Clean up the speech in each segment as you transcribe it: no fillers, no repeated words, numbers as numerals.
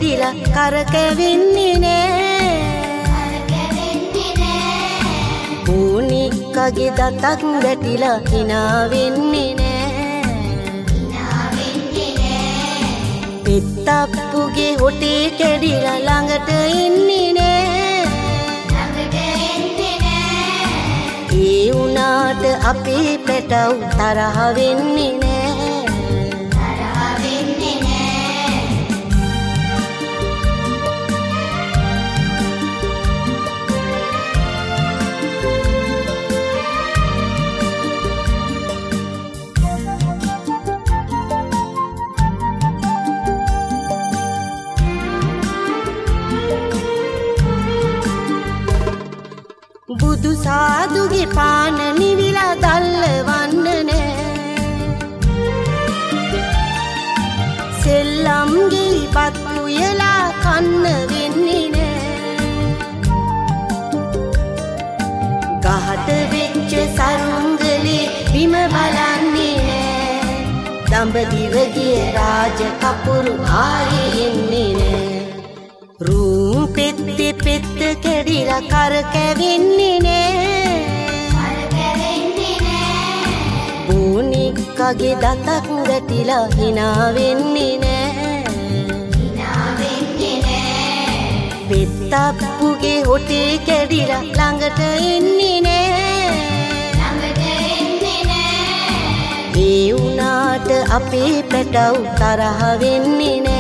කැඩිලා කරකැවෙන්නේ නෑ. ඌනික්කගේ දතක් වැටිලා hina වෙන්නේ නෑ. පෙත්තප්පුගේ හොටේ කැඩිලා ළඟට එන්නේ නෑ. ඒ උනාට අපේ පැටව් තරහ වෙන්නේ නෑ. බුදු සාදුගේ පාන නිවිලා දල්ලවන්න නෑ. සෙල්ලම්ගේ පත් උයලා කන්න වෙන්නේ නෑ. ගහට වෙච්ච සරුංගලේ බිම බලන්නේ නෑ. දඹදිවගේ රාජ කපුරු ආයේ එන්නේ නෑ. රූ පෙත්තේ පෙත්ත කැඩිලා කරකැවෙන්නේ නෑ. බෝනික්කගේ දතක් වැටිලා hina වෙන්නේ නෑ. පෙත්තප්පුගේ හොටේ කැඩිලා ළඟට එන්නේ නෑ. ඒ උනාට අපේ පැටව් තරහ වෙන්නේ නෑ.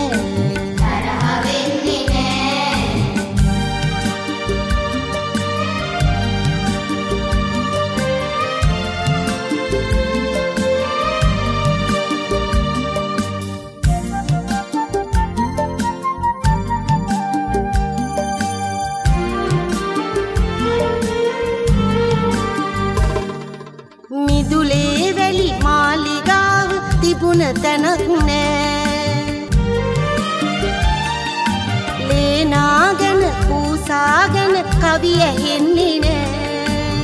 මිදුලේ වැලි මාලිගාව තිබුණ තැනක් නෑ. ලේනාගෙන පූසාගෙන කවි ඇහෙන්නේ නෑ.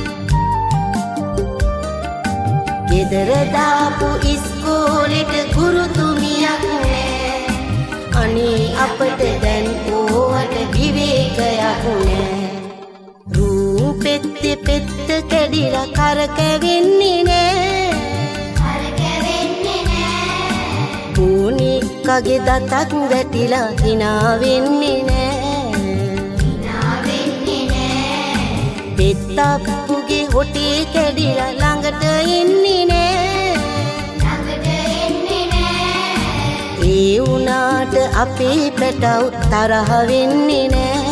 ගෙදර දාපු ඉස්කෝලෙට ගුරුතුමියක් නෑ. අනේ අපට දැන් ඕවට විවේකයක් නෑ. පෙත්තේ පෙත්ත කැඩිලා කරකැවෙන්නේ නෑ. ඌනික්කගේ දතක් වැටිලා hina වෙන්නේ නෑ. පෙත්තප්පුගේ හොටේ කැඩිලා ළඟට එන්නේ නෑ. ඒ උනාට අපේ පැටව් තරහ වෙන්නේ නෑ.